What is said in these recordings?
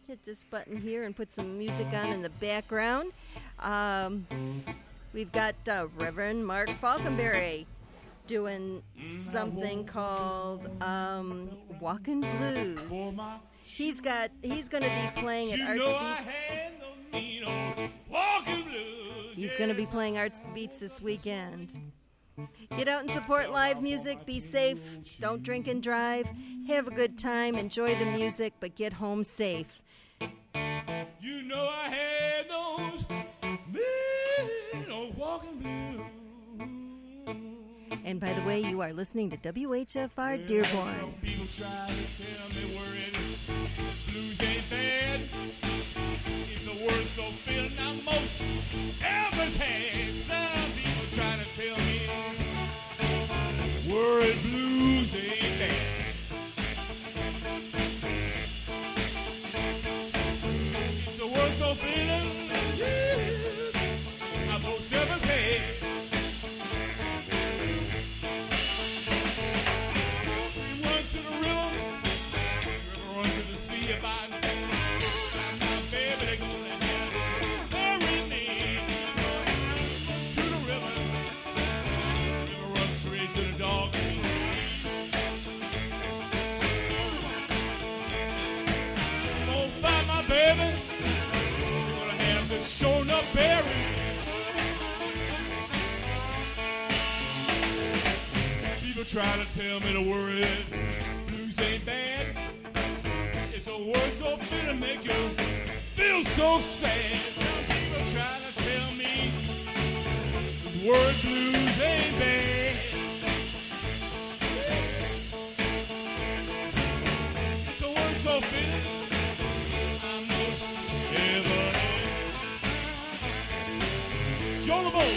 hit this button here and put some music on in the background. We've got Reverend Mark Falconberry doing something called Walkin' Blues. He's going to be playing at Arts Beats. He's going to be playing Arts Beats this weekend. Get out and support live music. Be safe. Don't drink and drive. Have a good time. Enjoy the music, but get home safe. You know I had those walking blues. And by the way, you are listening to WHFR Dearborn. Some people try to tell me worried blues ain't bad. It's a word so filled now most ever's had. Some people try to tell me worried blues ain't bad. It's a word so filled, now most ever's had. About my baby, they gonna bury me. To the river run straight to the dog. Gonna find my baby, gonna have to show enough bury. People try to tell me the word blues ain't bad. It's a word so bitter make you feel so sad. Some people try to tell me the word blues ain't bad. It's a word so bitter I most ever had. Show the boat.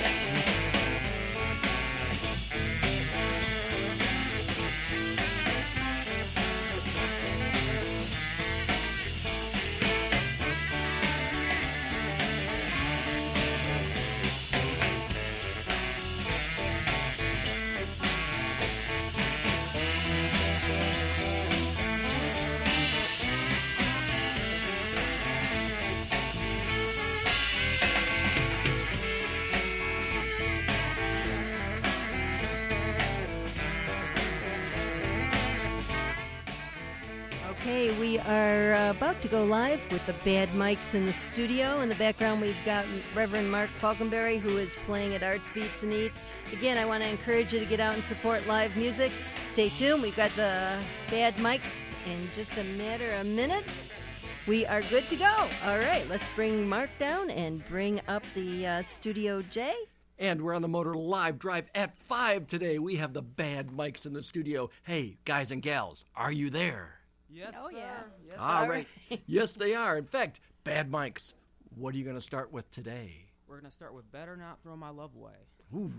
Okay, we are about to go live with the Bad Mics in the studio. In the background, we've got Reverend Mark Falconberry, who is playing at Arts Beats and Eats. Again, I want to encourage you to get out and support live music. Stay tuned. We've got the Bad Mics in just a matter of minutes. We are good to go. All right, let's bring Mark down and bring up the Studio J. And we're on the Motor Live Drive at 5 today. We have the Bad Mics in the studio. Hey, guys and gals, are you there? Yes, oh, sir. yeah. Yes, All right. Yes, they are. In fact, Bad Mics, what are you going to start with today? We're going to start with Better Not Throw My Love Away. Ooh.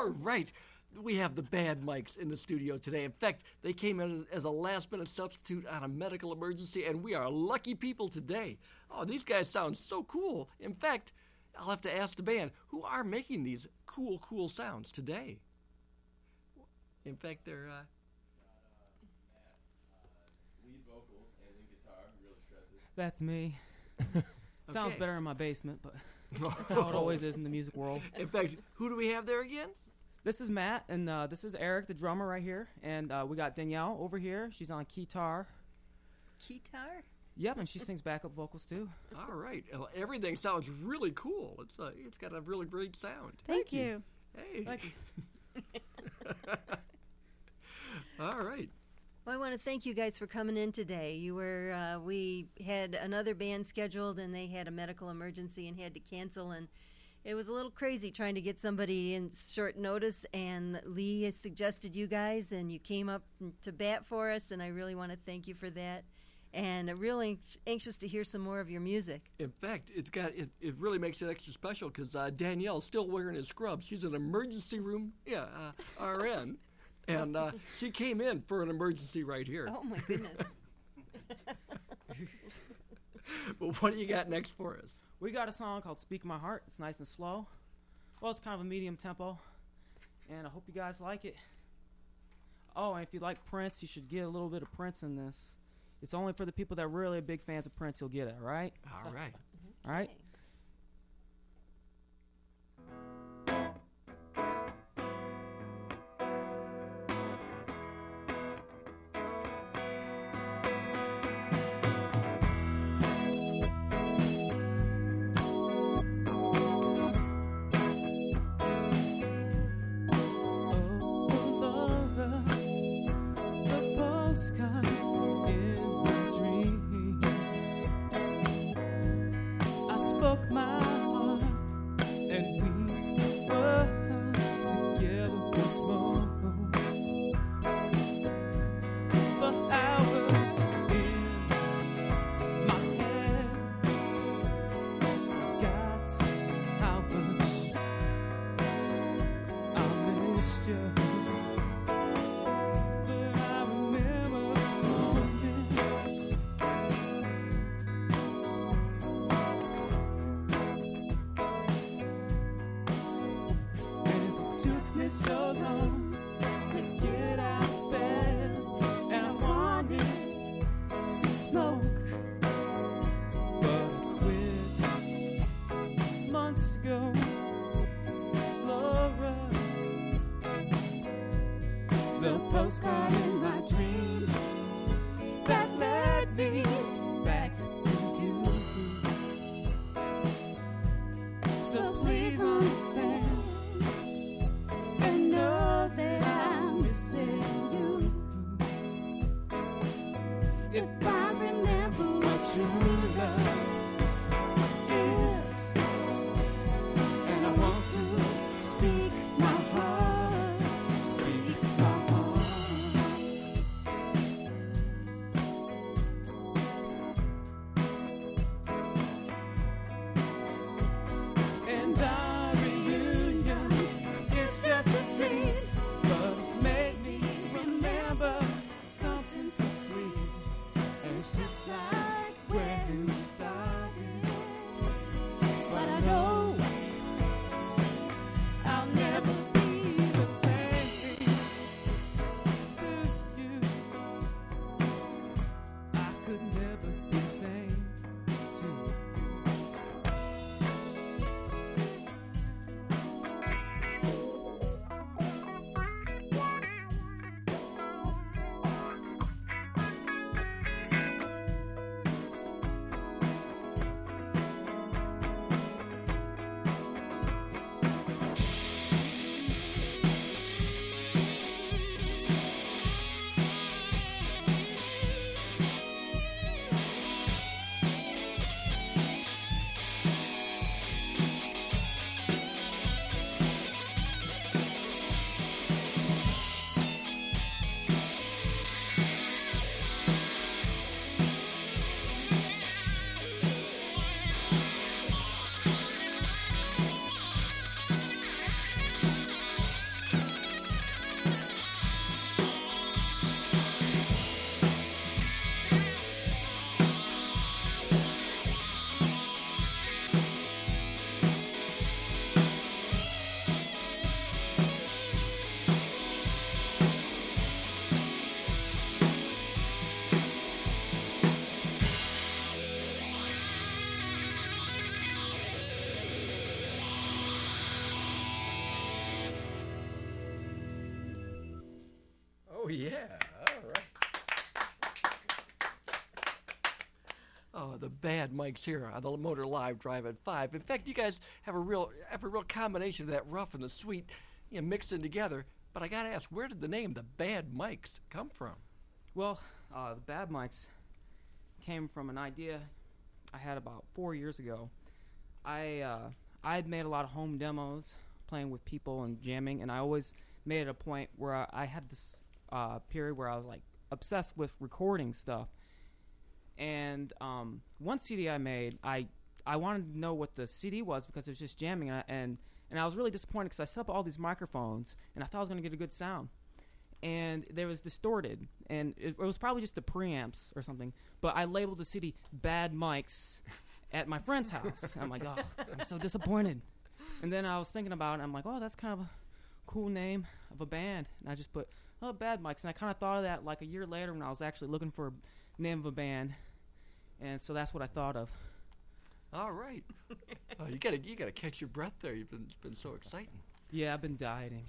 All right. We have the Bad Mics in the studio today. In fact, they came in as a last-minute substitute on a medical emergency, and we are lucky people today. Oh, these guys sound so cool. In fact, I'll have to ask the band, who are making these cool sounds today? In fact, they're... lead vocals and lead guitar, really shreds it. That's me. Sounds Okay. better in my basement, but that's how it always is in the music world. In fact, who do we have there again? This is Matt, and this is Eric, the drummer, right here. And we got Danielle over here. She's on guitar. Guitar? Yep, and she sings backup vocals, too. All right. Well, everything sounds really cool. It's got a really great sound. Thank you. Hey. Thank you. All right. Well, I want to thank you guys for coming in today. You were, we had another band scheduled, and they had a medical emergency and had to cancel, and it was a little crazy trying to get somebody in short notice, and Lee has suggested you guys, and you came up to bat for us, and I really want to thank you for that. And I'm really anxious to hear some more of your music. In fact, it really makes it extra special because Danielle's still wearing his scrubs. She's an emergency room RN, and she came in for an emergency right here. Oh, my goodness. But what do you got next for us? We got a song called Speak My Heart. It's nice and slow. Well, it's kind of a medium tempo, and I hope you guys like it. Oh, and if you like Prince, you should get a little bit of Prince in this. It's only for the people that really are big fans of Prince you'll get it, all right? All right. All right? Oh, yeah. All right. Oh, the Bad Mics here on the Motor Live Drive at 5. In fact, you guys have a real combination of that rough and the sweet, mixed in together. But I got to ask, where did the name the Bad Mics come from? Well, the Bad Mics came from an idea I had about 4 years ago. I had made a lot of home demos, playing with people and jamming, and I always made it a point where I had this period where I was like obsessed with recording stuff. And one CD I made, I wanted to know what the CD was because it was just jamming, and I was really disappointed because I set up all these microphones, and I thought I was going to get a good sound. And there was distorted, and it was probably just the preamps or something, but I labeled the CD Bad Mics at my friend's house. I'm like, oh, I'm so disappointed. And then I was thinking about it, and I'm like, oh, that's kind of a cool name of a band. And I just put, oh, Bad Mics. And I kind of thought of that like a year later when I was actually looking for a name of a band. And so that's what I thought of. All right. You gotta catch your breath there. It's been so exciting. Yeah, I've been dieting.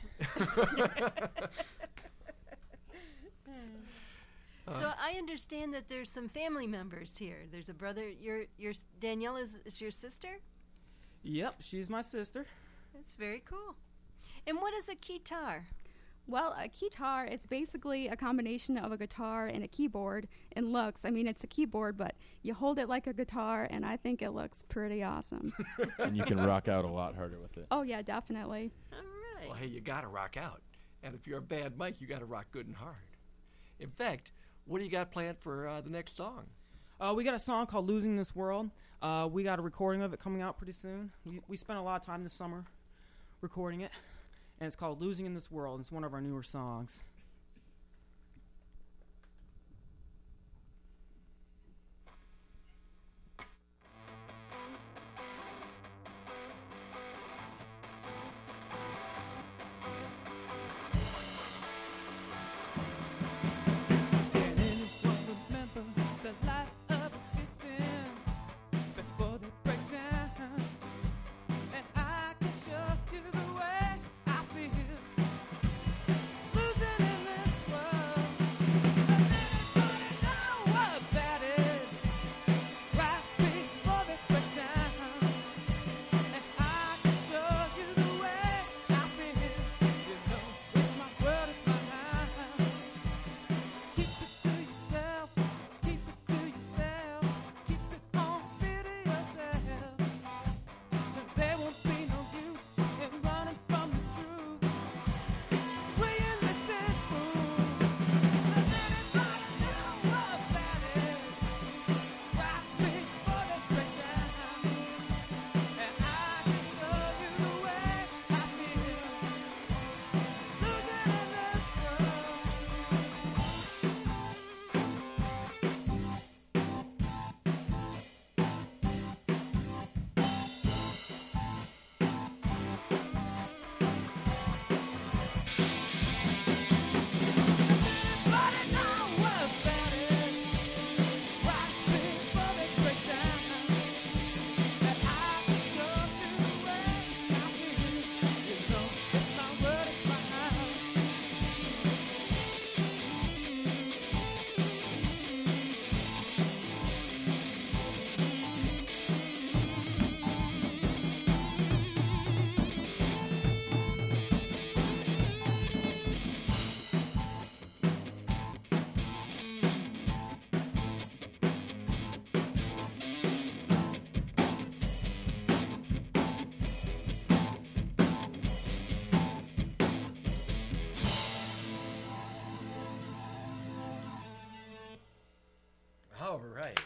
So I understand that there's some family members here. There's a brother. Your Danielle is your sister? Yep, she's my sister. That's very cool. And what is a keytar? Well, a keytar is basically a combination of a guitar and a keyboard in looks. I mean, it's a keyboard, but you hold it like a guitar, and I think it looks pretty awesome. And you can rock out a lot harder with it. Oh, yeah, definitely. All right. Well, hey, you gotta rock out. And if you're a Bad Mic, you gotta rock good and hard. In fact, what do you got planned for the next song? We got a song called Losing This World. We got a recording of it coming out pretty soon. We spent a lot of time this summer recording it, and it's called Losing in This World. It's one of our newer songs. All right.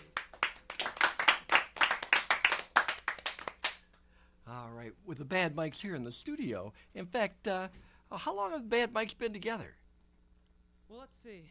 All right. With the Bad Mics here in the studio. In fact, how long have the Bad Mics been together? Well, let's see.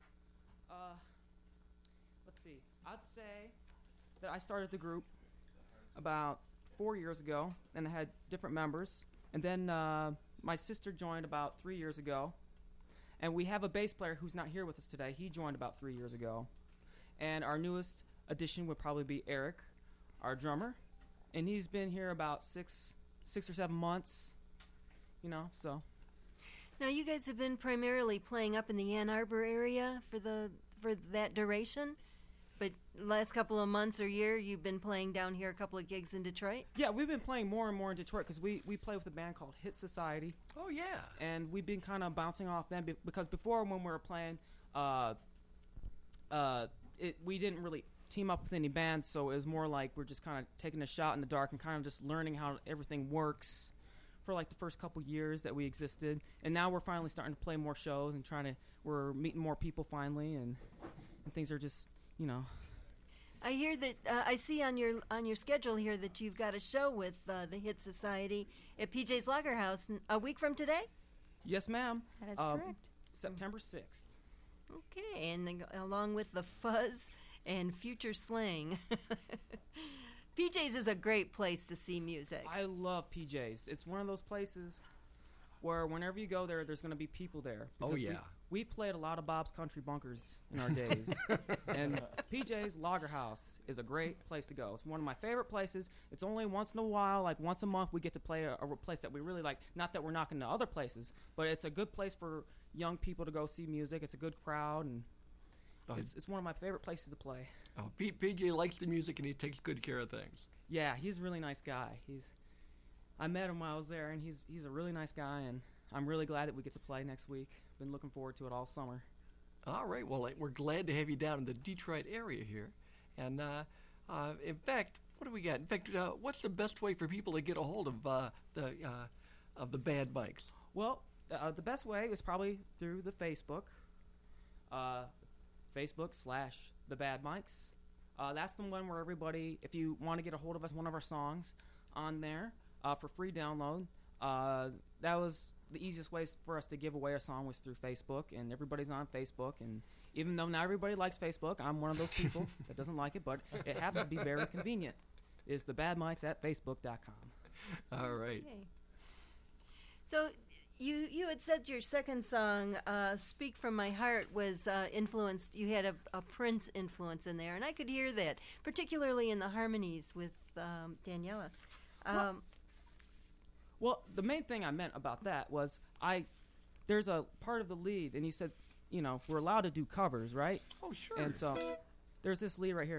I'd say that I started the group about 4 years ago, and I had different members. And then my sister joined about 3 years ago. And we have a bass player who's not here with us today. He joined about 3 years ago. And our newest addition would probably be Eric, our drummer. And he's been here about six or 7 months, so. Now, you guys have been primarily playing up in the Ann Arbor area for that duration, but last couple of months or year, you've been playing down here a couple of gigs in Detroit? Yeah, we've been playing more and more in Detroit because we play with a band called Hit Society. Oh, yeah. And we've been kind of bouncing off them because before when we were playing, we didn't really team up with any bands, so it was more like we're just kind of taking a shot in the dark and kind of just learning how everything works for like the first couple years that we existed. And now we're finally starting to play more shows and we're meeting more people finally, and things are just, you know. I hear that I see on your schedule here that you've got a show with the Hit Society at PJ's Lager House a week from today? Yes, ma'am. That is correct. September 6th. Okay, and then along with the Fuzz and Future Slang. PJ's is a great place to see music. I love PJ's. It's one of those places where whenever you go there, there's going to be people there. Oh, Because yeah. We played a lot of Bob's Country Bunkers in our days. And PJ's Lager House is a great place to go. It's one of my favorite places. It's only once in a while, like once a month, we get to play a place that we really like. Not that we're knocking to other places, but it's a good place for young people to go see music. It's a good crowd, and it's one of my favorite places to play. Oh, PJ likes the music, and he takes good care of things. Yeah, he's a really nice guy. I met him while I was there, and he's a really nice guy, and I'm really glad that we get to play next week. Been looking forward to it all summer. All right. Well, we're glad to have you down in the Detroit area here. And, in fact, what do we got? In fact, what's the best way for people to get a hold of the Bad Mics? Well, the best way is probably through the Facebook. Facebook/The Bad Mics. That's the one where everybody, if you want to get a hold of us, one of our songs on there for free download. That was the easiest way for us to give away a song was through Facebook, and everybody's on Facebook. And even though not everybody likes Facebook, I'm one of those people that doesn't like it, but it happens to be very convenient. Is The Bad Mics at Facebook.com. All right. Okay. So you had said your second song, "Speak From My Heart," was influenced. You had a Prince influence in there, and I could hear that, particularly in the harmonies with Daniela. Well, the main thing I meant about that was there's a part of the lead, and you said, you know, we're allowed to do covers, right? Oh, sure. And so there's this lead right here.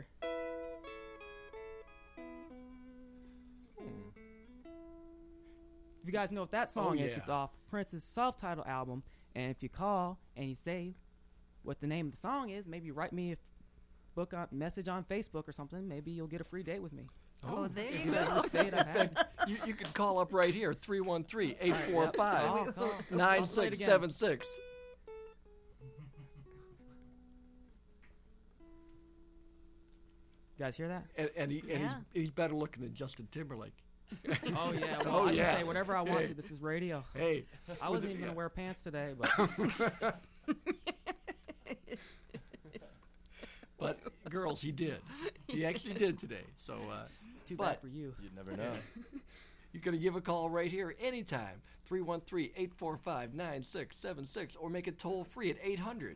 If you guys know what that song is, yeah. it's off Prince's self-titled album. And if you call and you say what the name of the song is, maybe write me a message on Facebook or something. Maybe you'll get a free date with me. Oh, there you That go. was the date I've had. You can call up right here, 313-845-9676. I'll play it again. You guys hear that? And Yeah. he's better looking than Justin Timberlake. Oh, yeah. Well, Oh, I yeah. can say whatever I want Hey. to. This is radio. Hey. I wasn't even going to wear pants today, but But, girls, he did. He actually did today. So, too But- bad for you. You'd never know. you're going to give a call right here anytime, 313-845-9676, or make it toll free at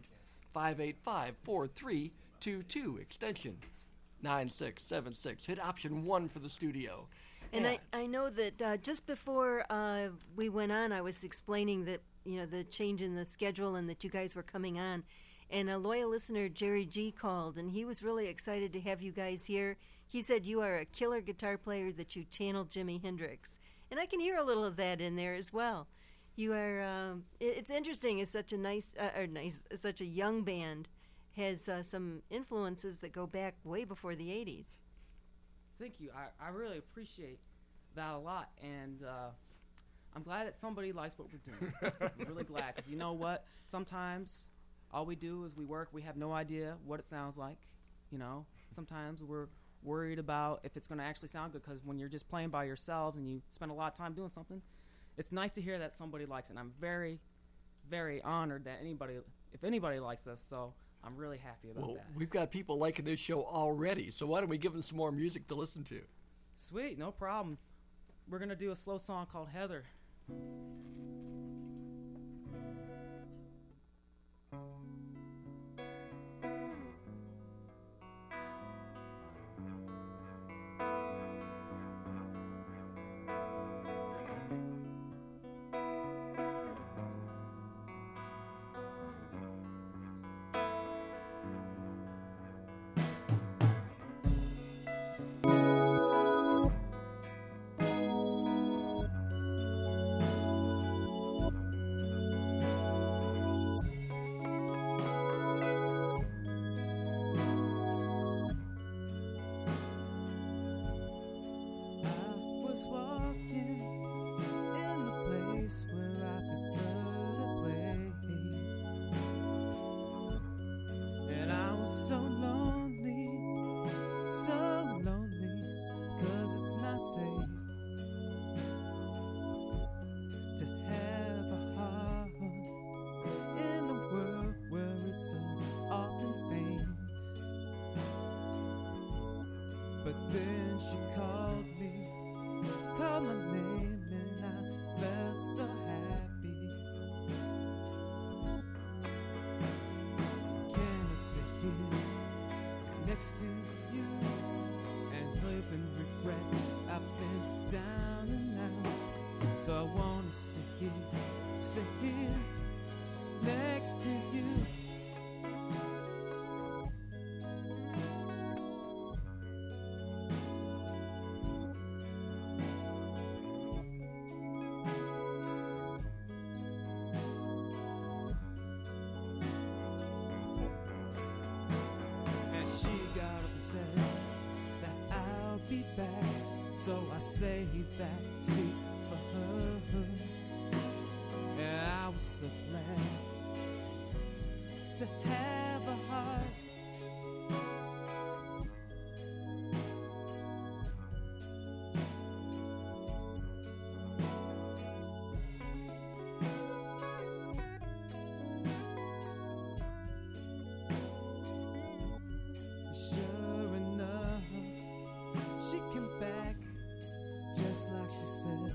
800-585-4322, extension 9676. Hit option 1 for the studio. And I know that just before we went on, I was explaining that, you know, the change in the schedule and that you guys were coming on. And a loyal listener, Jerry G, called, and he was really excited to have you guys here. He said you are a killer guitar player, that you channel Jimi Hendrix. And I can hear a little of that in there as well. You are, it's interesting, it's such a such a young band, has some influences that go back way before the 80s. Thank you. I really appreciate that a lot, and I'm glad that somebody likes what we're doing. I'm really glad, because you know what? Sometimes all we do is we work. We have no idea what it sounds like, you know. Sometimes we're worried about if it's going to actually sound good, because when you're just playing by yourselves and you spend a lot of time doing something, it's nice to hear that somebody likes it. And I'm very, very honored that if anybody likes us, so I'm really happy about that. We've got people liking this show already, so why don't we give them some more music to listen to? Sweet, no problem. We're going to do a slow song called Heather. was walking in the place where I prefer to play, and I was so lonely, 'cause it's not safe to have a heart in a world where it's so often faint. But then she called my name, and I felt so happy. Can I sit here next to you and live in regrets? I've been down and out, so I wanna sit here next to you. Be back, so I saved that seat for her, and I was so glad to have a heart. Sure enough, she came back just like she said,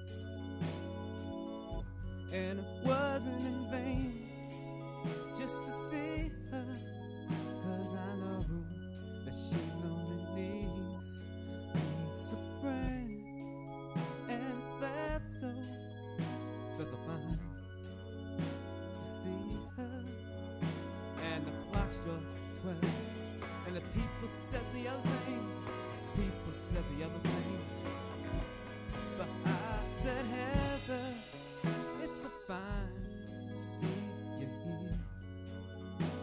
and it wasn't in vain just to see her, 'cause I know that she only needs a friend, and that's so fine to see her. And the clock struck 12, and the people said the other thing. People said the other thing, but I said, Heather, it's so fine to see you here.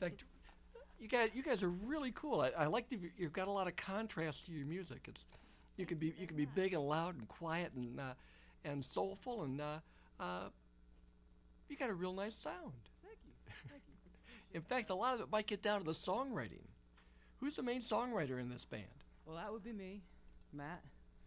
fact, you guys are really cool. I like you've got a lot of contrast to your music. You can be big and loud and quiet and soulful, and you got a real nice sound. Thank you. In fact, a lot of it might get down to the songwriting. Who's the main songwriter in this band? Well, that would be me, Matt.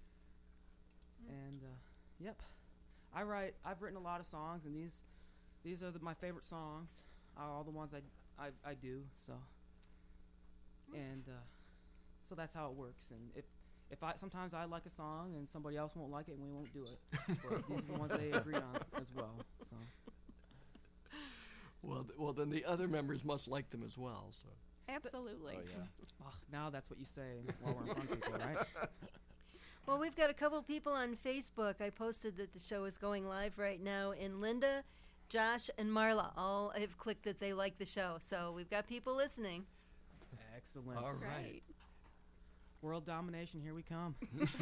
And yep, I've written a lot of songs, and these are my favorite songs. Are all the ones I do. So, and so that's how it works. And if sometimes I like a song and somebody else won't like it, and we won't do it. But these are the ones they agree on as well. So. Well, then the other members must like them as well. So. Absolutely. Oh, yeah. Oh, now that's what you say while we're in front of people, right? Well, we've got a couple people on Facebook. I posted that the show is going live right now, and Linda, Josh, and Marla all have clicked that they like the show. So we've got people listening. Excellent. All right. Right. World domination, here we come.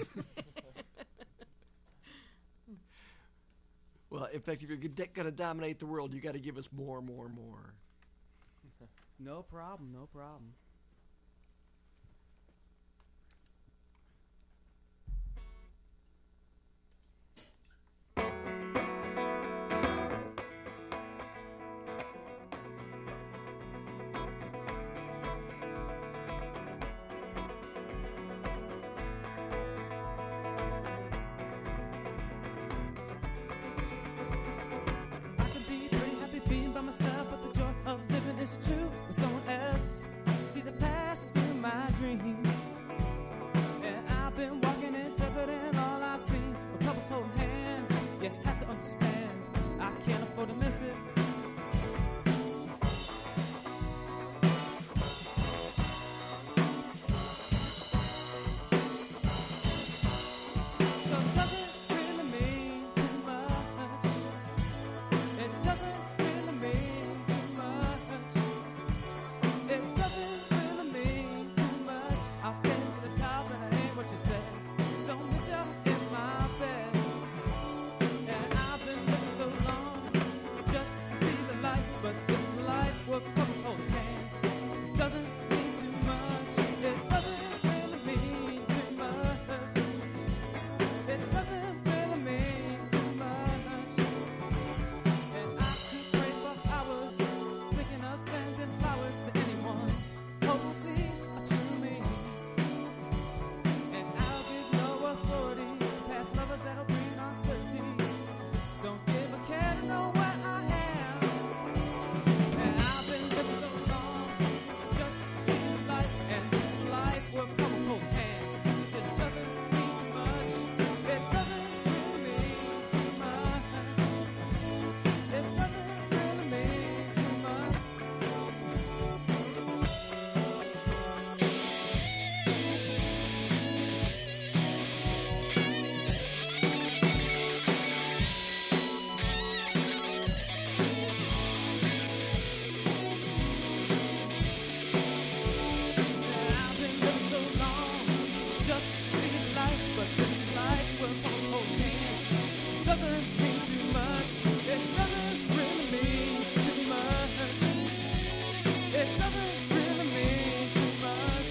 Well, in fact, if you're going to dominate the world, you got to give us more. No problem. I can be pretty happy being by myself, but the joy of living is true with someone else. See the past through my dream, and I've been walking, interpreting all I've seen. With couples holding hands, you have to understand, I can't afford to miss it. So it doesn't really mean too much. It doesn't really mean too much. It doesn't really mean too much. I've been to the top and I ain't what you said. Don't miss out in my bed. And I've been living so long just to see the light. But this life will come hold hands. It doesn't mean too much. It doesn't really mean too much. It doesn't really mean too much. And I could pray for hours, thinking of sending flowers to anyone. Hope to see a true me. And I'll give no authority to past lovers that'll bring uncertainty. Don't give a care to know where I am. And I've been living so long, just to see the light. And this life will come and hold hands. It doesn't mean too much. It doesn't really mean too much. It doesn't really mean too much. I've been living so long, just to see the light, but this life will come and hold hands. Doesn't mean too much. It doesn't really mean too much. It doesn't really mean too much.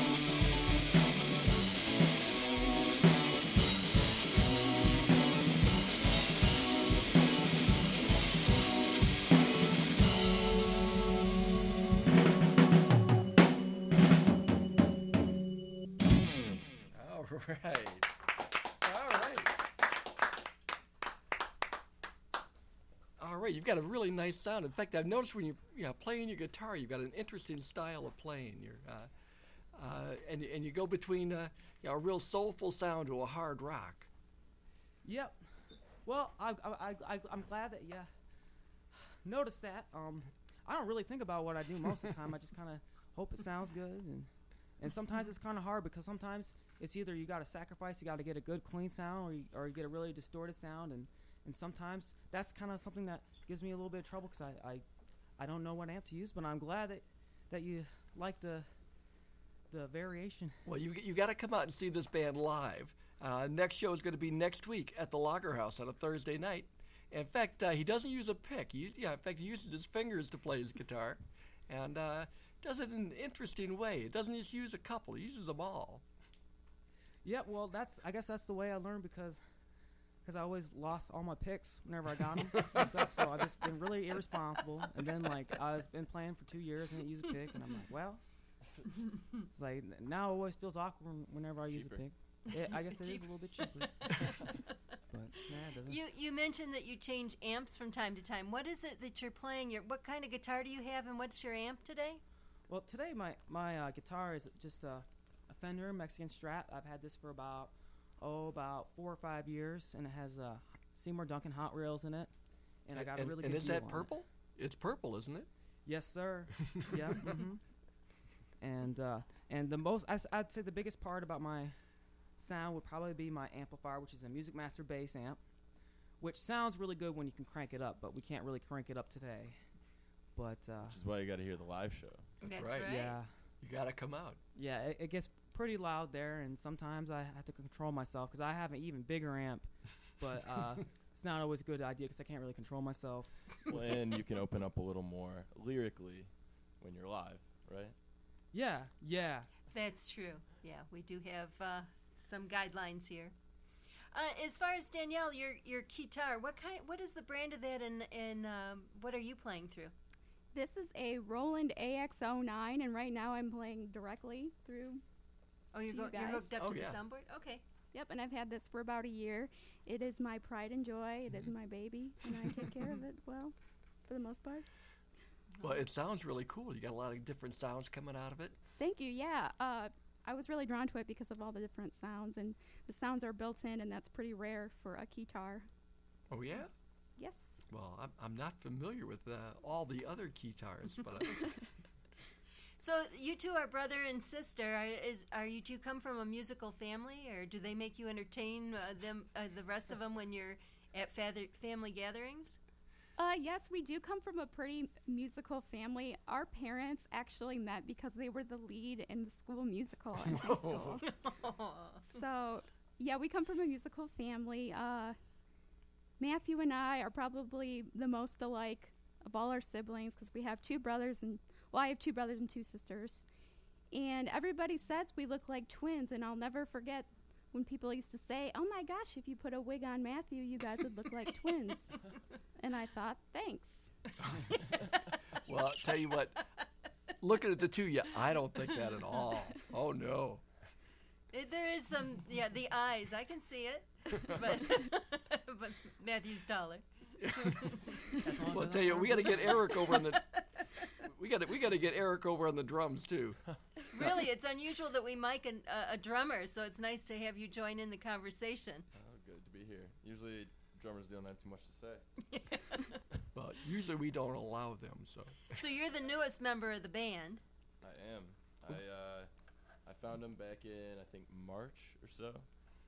All right. All right, you've got a really nice sound. In fact, I've noticed when you're playing your guitar, you've got an interesting style of playing. And you go between a real soulful sound to a hard rock. Yep. Well, I'm glad that you noticed that. I don't really think about what I do most of the time. I just kind of hope it sounds good, and sometimes it's kind of hard because sometimes it's either you got to sacrifice, you got to get a good clean sound, or you get a really distorted sound, and sometimes that's kind of something that gives me a little bit of trouble because I don't know what amp to use. But I'm glad that you like the variation. Well, you got to come out and see this band live. Next show is going to be next week at the Lager House on a Thursday night. In fact, he doesn't use a pick. In fact, he uses his fingers to play his guitar, and does it in an interesting way. It doesn't just use a couple; it uses them all. Yeah, well, I guess that's the way I learned because I always lost all my picks whenever I got them and stuff. So I've just been really irresponsible. And then I've been playing for 2 years and didn't use a pick, and I'm like, well, it's like now it always feels awkward whenever I use a pick. I guess it is a little bit cheaper. But it doesn't. You mentioned that you change amps from time to time. What is it that you're playing? What kind of guitar do you have, and what's your amp today? Well, today my guitar is just a Fender Mexican Strat. I've had this for about 4 or 5 years, and it has Seymour Duncan hot rails in it. And I got a really good And is deal that on purple? It's purple, isn't it? Yes, sir. Yeah. And the most I'd say the biggest part about my sound would probably be my amplifier, which is a Music Master bass amp, which sounds really good when you can crank it up, but we can't really crank it up today. But which is why you got to hear the live show. That's right. Yeah. You got to come out. Yeah, it gets pretty loud there, and sometimes I have to control myself because I have an even bigger amp, but it's not always a good idea because I can't really control myself. Well, and you can open up a little more lyrically when you're live, right? Yeah. That's true. Yeah, we do have some guidelines here. As far as Danielle, your guitar, what is the brand of that, and what are you playing through? This is a Roland AX09, and right now I'm playing directly through. Oh, you're hooked up to the soundboard? Okay. Yep, and I've had this for about a year. It is my pride and joy. It is my baby, and I take care of it well, for the most part. Well, it sounds really cool. You got a lot of different sounds coming out of it. Thank you, yeah. I was really drawn to it because of all the different sounds, and the sounds are built in, and that's pretty rare for a guitar. Oh, yeah? Yes. Well, I'm not familiar with all the other guitars, but So you two are brother and sister. Are you two come from a musical family, or do they make you entertain the rest of them when you're at family gatherings? Yes, we do come from a pretty musical family. Our parents actually met because they were the lead in the school musical in high school. So, yeah, we come from a musical family. Matthew and I are probably the most alike of all our siblings because we have two brothers I have 2 brothers and 2 sisters. And everybody says we look like twins, and I'll never forget when people used to say, "Oh my gosh, if you put a wig on Matthew, you guys would look like twins." And I thought, thanks. Well, tell you what, looking at the two of you, I don't think that at all. Oh, no. There is some, the eyes. I can see it, but Matthew's taller. Well, I'll tell you, we got to get Eric over on the. We got to get Eric over on the drums too. Really, it's unusual that we mic a drummer, so it's nice to have you join in the conversation. Oh, good to be here. Usually, drummers don't have too much to say. Well, usually we don't allow them. So you're the newest member of the band. I am. I found him back in, I think, March or so.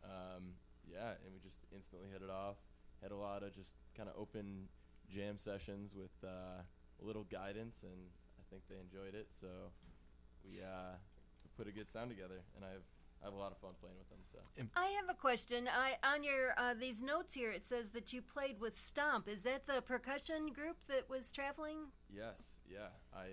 And we just instantly hit it off. Had a lot of just kind of open jam sessions with a little guidance, and I think they enjoyed it. So we put a good sound together, and I have a lot of fun playing with them. So I have a question. On your these notes here, it says that you played with Stomp. Is that the percussion group that was traveling? Yes, yeah.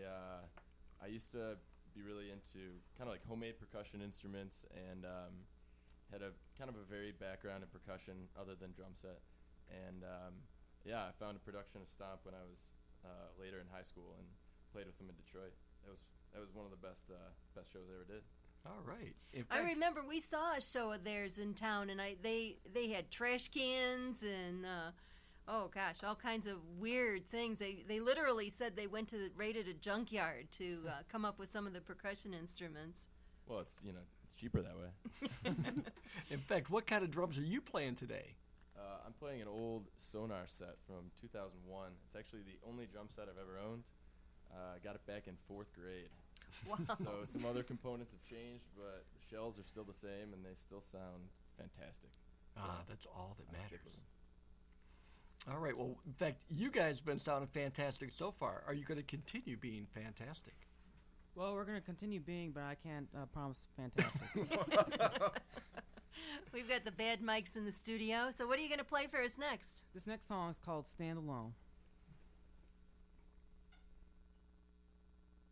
I used to be really into kind of like homemade percussion instruments, and had a kind of a varied background in percussion other than drum set. And I found a production of Stomp when I was later in high school and played with them in Detroit. That was one of the best shows I ever did. All right. I remember we saw a show of theirs in town, and they had trash cans and all kinds of weird things. They literally said they raided a junkyard to come up with some of the percussion instruments. Well, it's cheaper that way. In fact, what kind of drums are you playing today? I'm playing an old Sonar set from 2001. It's actually the only drum set I've ever owned. I got it back in 4th grade. Wow. So some other components have changed, but the shells are still the same, and they still sound fantastic. So That's all that I matters. stick with them. All right. Well, in fact, you guys have been sounding fantastic so far. Are you going to continue being fantastic? Well, we're going to continue being, but I can't promise fantastic. We've got the bad mics in the studio. So what are you going to play for us next? This next song is called Stand Alone.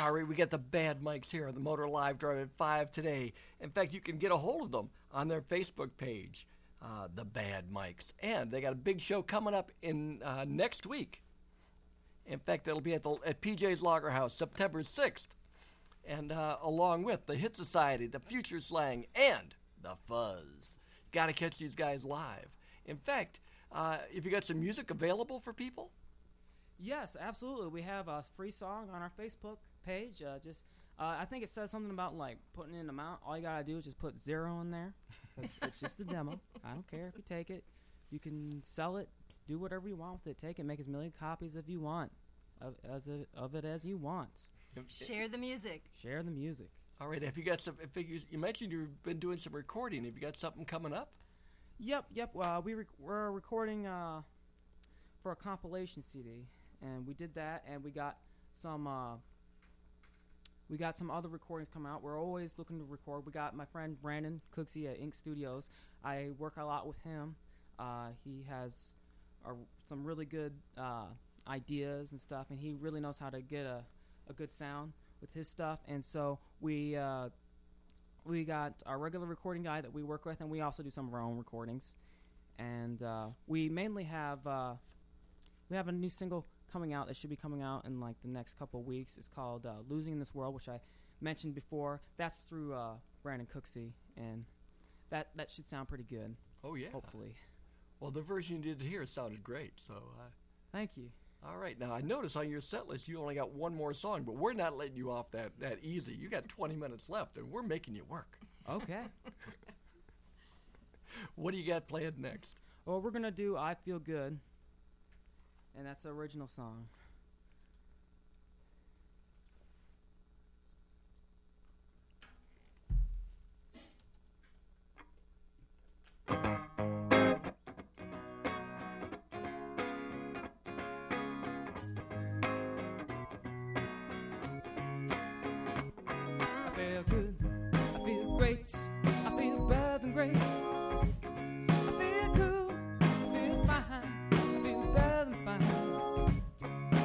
All right, we got the Bad Mics here on the Motor Live Drive at 5 today. In fact, you can get a hold of them on their Facebook page, the Bad Mics. And they got a big show coming up in next week. In fact, that'll be at PJ's Lager House, September 6th. And along with the Hit Society, the Future Slang, and the Fuzz. Got to catch these guys live. In fact, if you got some music available for people? Yes, absolutely. We have a free song on our Facebook page. I think it says something about like putting in an amount. All you gotta do is just put 0 in there. It's just a demo. I don't care if you take it. You can sell it. Do whatever you want with it. Take it. Make as many copies if you want of it as you want. Share the music. Share the music. All right. Have you got some? You mentioned you've been doing some recording. Have you got something coming up? Yep. We're recording for a compilation CD, and we did that, and we got some other recordings coming out. We're always looking to record. We got my friend Brandon Cooksey at Ink Studios. I work a lot with him. He has some really good ideas and stuff, and he really knows how to get a good sound with his stuff. And so we got our regular recording guy that we work with, and we also do some of our own recordings. And we mainly have we have a new single coming out that should be coming out in like the next couple of weeks. It's called Losing This World, which I mentioned before. That's through Brandon Cooksey, and that should sound pretty good. Oh, yeah. Hopefully. Well, the version you did here sounded great. So, thank you. All right. Now, I noticed on your set list you only got one more song, but we're not letting you off that easy. You got 20 minutes left, and we're making you work. Okay. What do you got planned next? Well, we're going to do I Feel Good, and that's the original song. I feel good, I feel great, I feel better than great. I feel cool, I feel fine, I feel better than fine.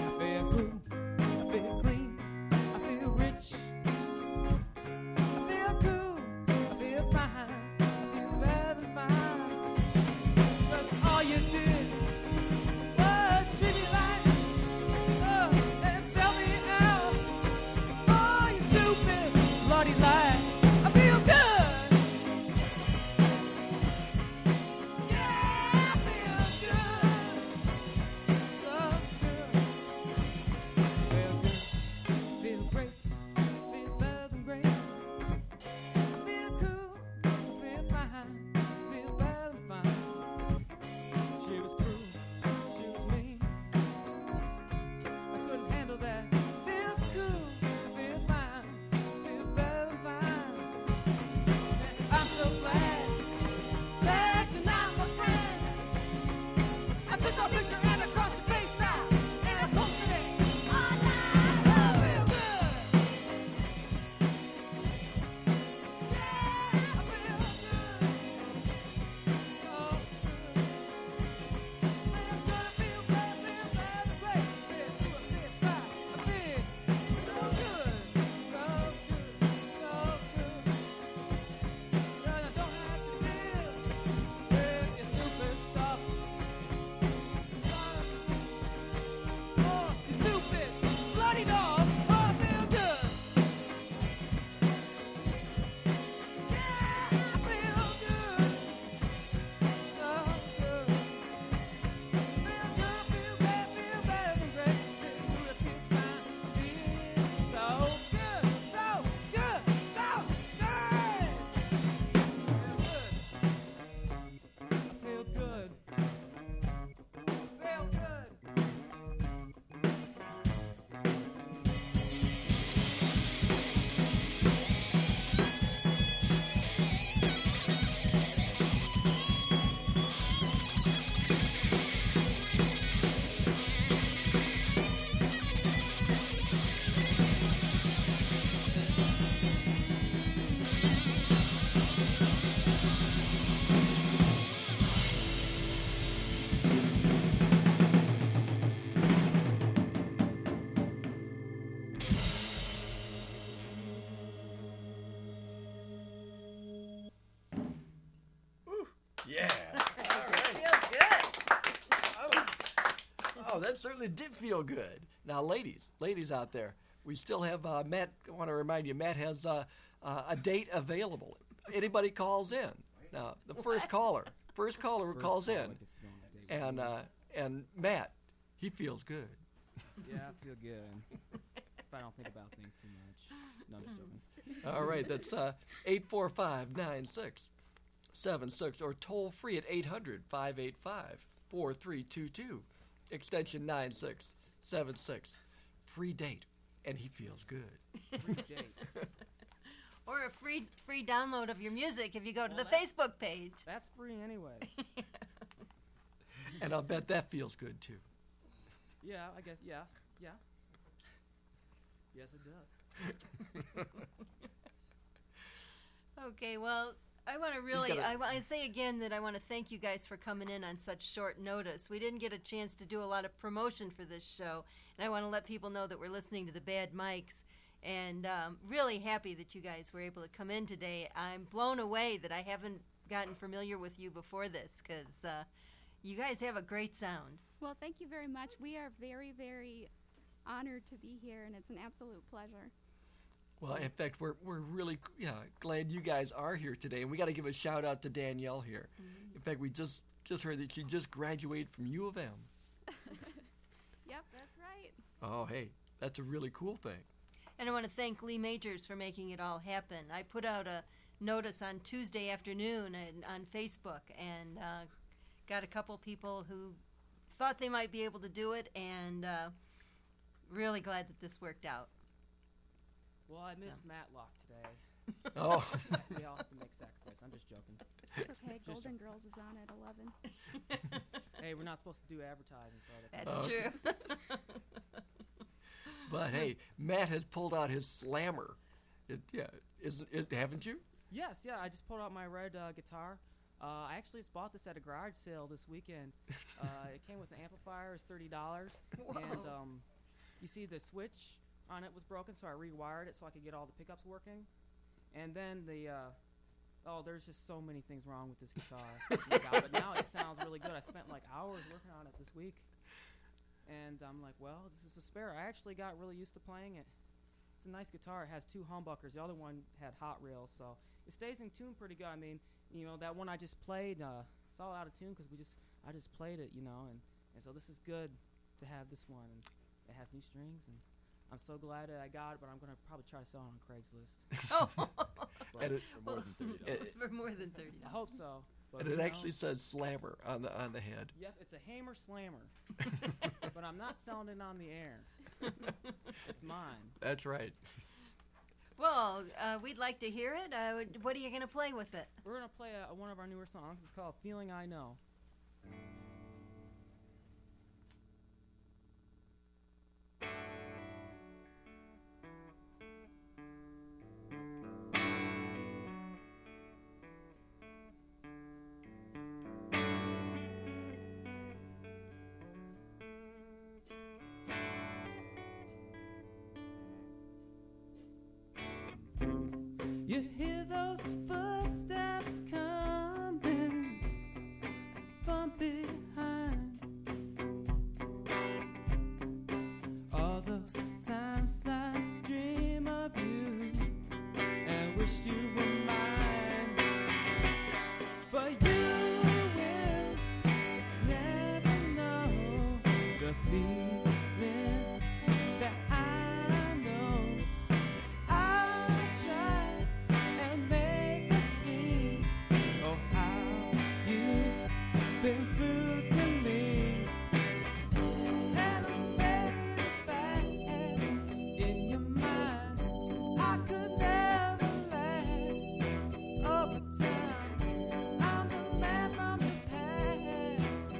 that certainly did feel good. Now, ladies out there, we still have Matt. I want to remind you, Matt has a date available. Anybody calls in. Now, the first caller who calls in, and Matt, he feels good. Yeah, I feel good. If I don't think about things too much. No, I'm just joking. All right, that's 845-9676 or toll free at 800-585-4322, extension 9676. Free date, and he feels good. Free date. Or a free download of your music if you go to the that's- Facebook page. That's free anyways. And I'll bet that feels good, too. Yeah, I guess, yeah. Yes, it does. Okay, well, I want to I say again that I want to thank you guys for coming in on such short notice. We didn't get a chance to do a lot of promotion for this show, and I want to let people know that we're listening to the Bad Mics, and really happy that you guys were able to come in today. I'm blown away that I haven't gotten familiar with you before this, because you guys have a great sound. Well, thank you very much. We are very, very honored to be here, and it's an absolute pleasure. Well, in fact, we're really glad you guys are here today, and we got to give a shout out to Danielle here. In fact, we just heard that she just graduated from U of M. Yep, that's right. Oh, hey, that's a really cool thing. And I want to thank Lee Majors for making it all happen. I put out a notice on Tuesday afternoon on Facebook, and got a couple people who thought they might be able to do it, and really glad that this worked out. Well, I missed Matlock today. Oh. We all have to make sacrifice. I'm just joking. It's okay. Golden Girls is on at 11. Hey, we're not supposed to do advertising, so That's true. But hey, Matt has pulled out his slammer. Haven't you? Yes, yeah. I just pulled out my red guitar. I actually just bought this at a garage sale this weekend. It came with an amplifier. It's $30. Whoa. And you see the switch on it was broken, so I rewired it so I could get all the pickups working. And then there's just so many things wrong with this guitar. But now it sounds really good. I spent like hours working on it this week. And I'm like, well, this is a spare. I actually got really used to playing it. It's a nice guitar. It has 2 humbuckers. The other one had hot reels, so it stays in tune pretty good. I mean, that one I just played, it's all out of tune because I just played it, and so this is good to have this one. And it has new strings, and I'm so glad that I got it, but I'm going to probably try to sell it on Craigslist. Oh. For more than $30. For more than $30. I hope so. But And it actually says slammer on the head. Yep, it's a Hammer Slammer. But I'm not selling it on the air. It's mine. That's right. Well, we'd like to hear it. What are you going to play with it? We're going to play one of our newer songs. It's called Feeling I Know. You hear those footsteps coming from behind. All those times I dream of you and wish you were mine. But you will never know the feeling that I know. I'll try and make a scene. Oh, how you've been through to me. And I'm fading fast in your mind. I could never last over time. I'm the man from the past.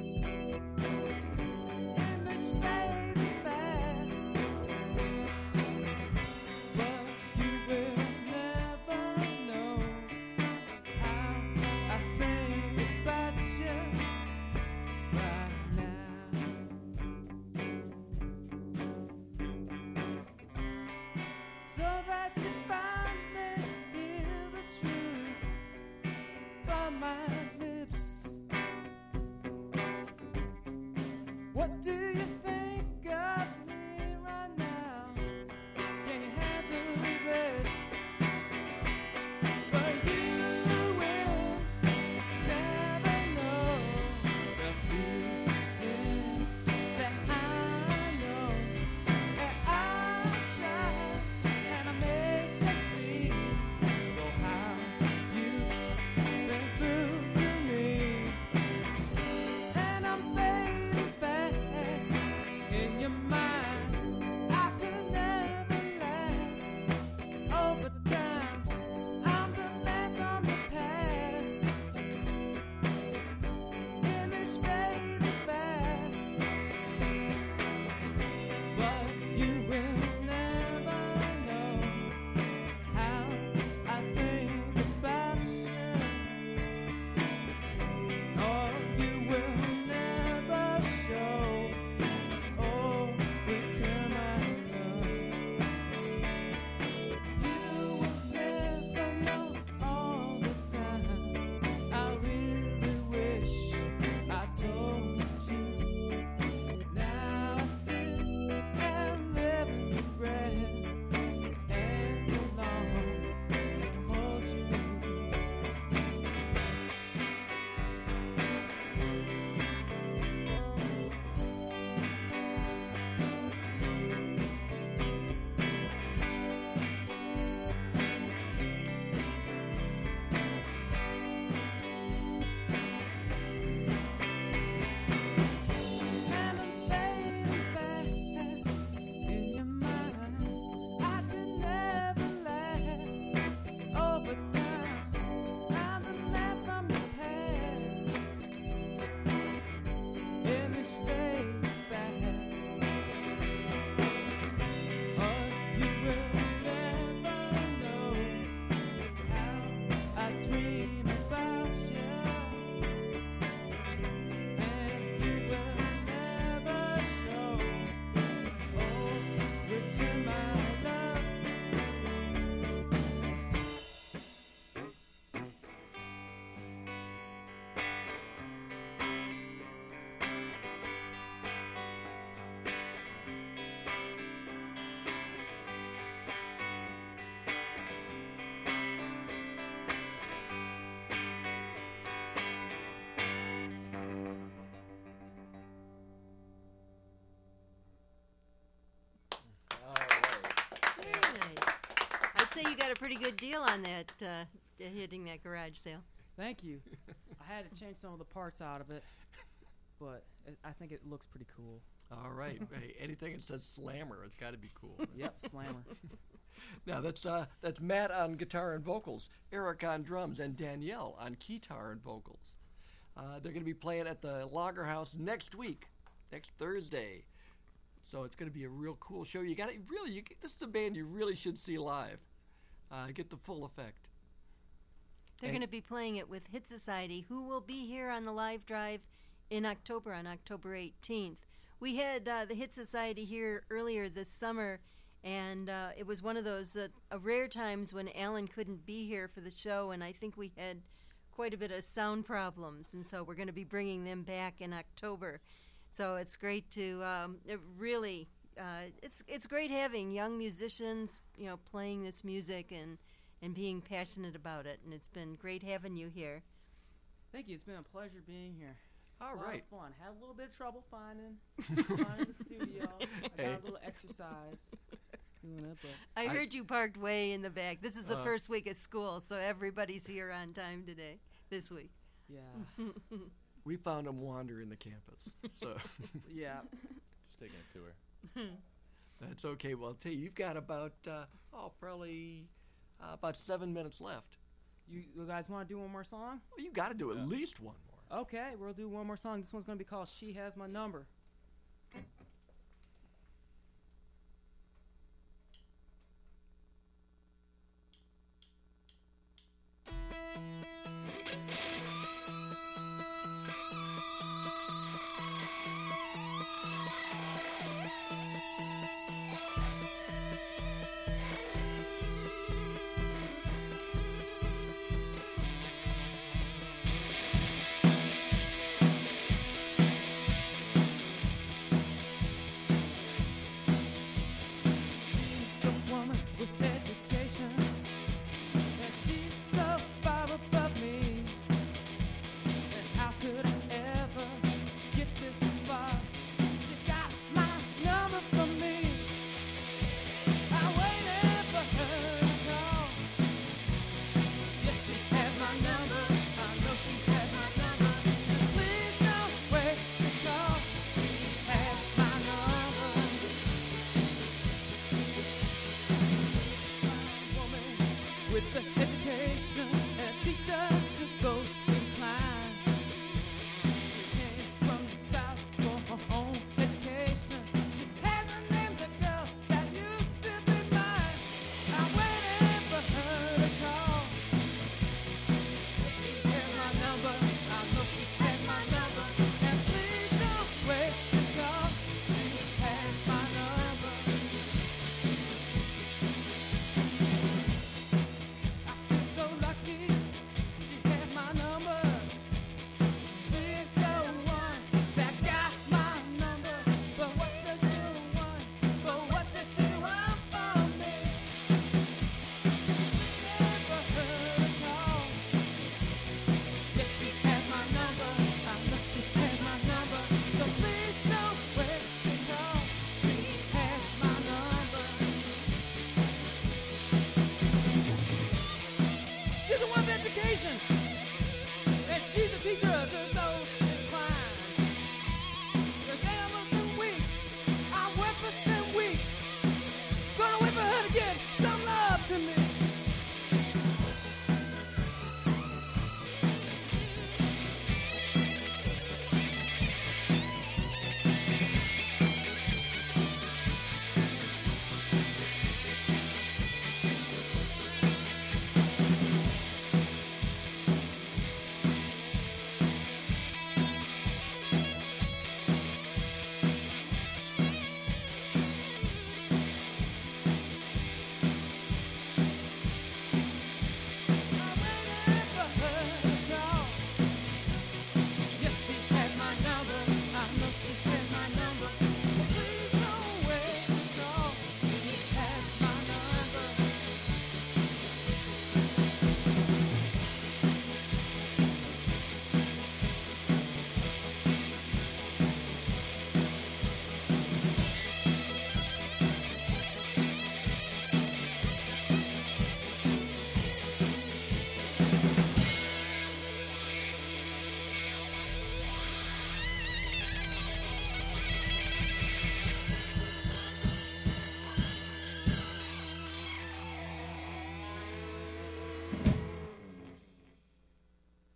Image fading fast. But you will never know how I think about you right now. So that you finally hear the truth from my lips. What do you think say you got a pretty good deal on that, hitting that garage sale. Thank you. I had to change some of the parts out of it, but I think it looks pretty cool. All right. Hey, anything that says Slammer, it's got to be cool. Yep, Slammer. Now, that's Matt on guitar and vocals, Eric on drums, and Danielle on guitar and vocals. They're going to be playing at the Lager House next week, next Thursday. So it's going to be a real cool show. You got to really, this is a band you really should see live. Get the full effect. They're going to be playing it with Hit Society, who will be here on the live drive in October, on October 18th. We had the Hit Society here earlier this summer, and it was one of those rare times when Alan couldn't be here for the show, and I think we had quite a bit of sound problems, and so we're going to be bringing them back in October. So it's great to it's great having young musicians, playing this music and being passionate about it. And it's been great having you here. Thank you. It's been a pleasure being here. All right. A lot of fun. Had a little bit of trouble finding the studio. I got a little exercise doing it, but I heard you parked way in the back. This is the first week of school, so everybody's here on time today. This week. Yeah. We found them wandering the campus. So yeah. Just taking a tour. That's okay. Well, I'll tell you, you've got about probably about 7 minutes left. You guys want to do one more song? Well, you got to do at least one more. Okay, we'll do one more song. This one's going to be called She Has My Number.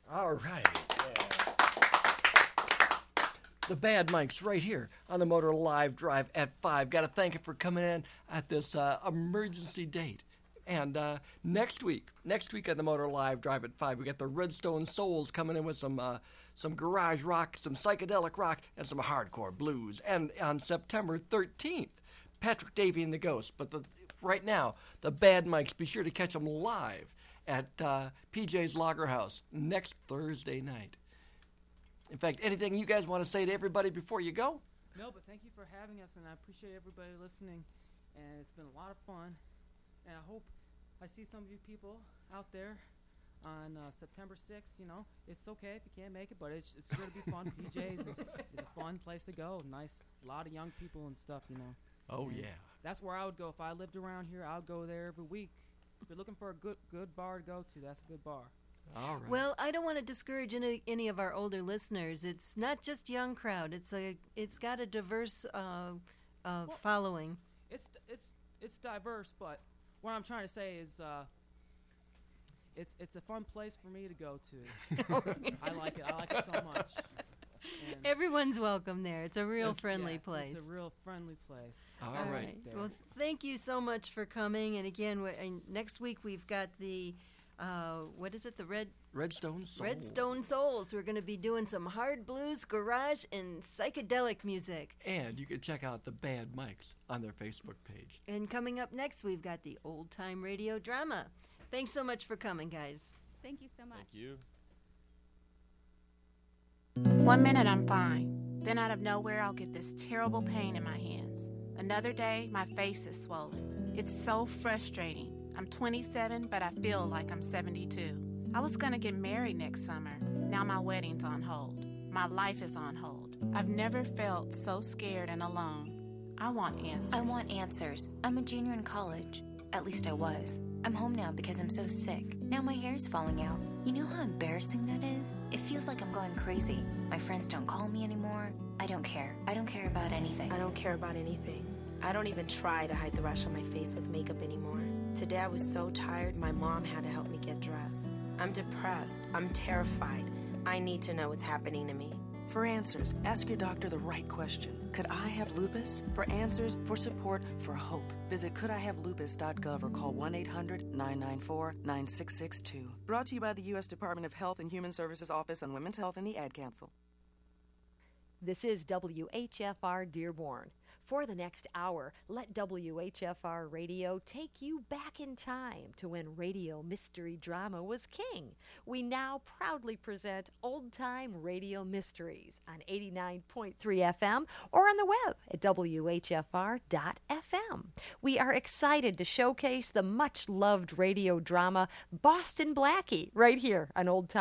All right. The Bad Mics right here on the Motor Live Drive at 5. Got to thank you for coming in at this emergency date. And next week at the Motor Live Drive at 5, we got the Redstone Souls coming in with some garage rock, some psychedelic rock, and some hardcore blues. And on September 13th, Patrick Davey and the Ghosts. But right now, the Bad Mics, be sure to catch them live at PJ's Lager House next Thursday night. In fact, anything you guys want to say to everybody before you go? No, but thank you for having us, and I appreciate everybody listening. And it's been a lot of fun. And I hope I see some of you people out there on September 6th. You know, it's okay if you can't make it, but it's sure to be fun. PJ's is a fun place to go. Nice, a lot of young people and stuff, you know. Oh, and yeah. That's where I would go. If I lived around here, I would go there every week. If you're looking for a good bar to go to, that's a good bar. All right. Well, I don't want to discourage any of our older listeners. It's not just young crowd. It's got a diverse following. It's diverse, but what I'm trying to say is it's a fun place for me to go to. I like it. I like it so much. And Everyone's welcome there. It's a real friendly place. It's a real friendly place. All right. Well, thank you so much for coming. And again, next week we've got the what is it? The Redstone Souls. Redstone Souls. We're going to be doing some hard blues, garage, and psychedelic music. And you can check out the Bad Mics on their Facebook page. And coming up next, we've got the Old Time Radio Drama. Thanks so much for coming, guys. Thank you so much. Thank you. 1 minute I'm fine. Then out of nowhere I'll get this terrible pain in my hands. Another day, my face is swollen. It's so frustrating. I'm 27, but I feel like I'm 72. I was gonna get married next summer. Now my wedding's on hold. My life is on hold. I've never felt so scared and alone. I want answers. I want answers. I'm a junior in college. At least I was. I'm home now because I'm so sick. Now my hair's falling out. You know how embarrassing that is? It feels like I'm going crazy. My friends don't call me anymore. I don't care. I don't care about anything. I don't care about anything. I don't even try to hide the rash on my face with makeup anymore. Today I was so tired, my mom had to help me get dressed. I'm depressed. I'm terrified. I need to know what's happening to me. For answers, ask your doctor the right question. Could I have lupus? For answers, for support, for hope, visit couldihavelupus.gov or call 1-800-994-9662. Brought to you by the U.S. Department of Health and Human Services Office on Women's Health and the Ad Council. This is WHFR Dearborn. For the next hour, let WHFR Radio take you back in time to when radio mystery drama was king. We now proudly present Old Time Radio Mysteries on 89.3 FM or on the web at WHFR.FM. We are excited to showcase the much-loved radio drama Boston Blackie right here on Old Time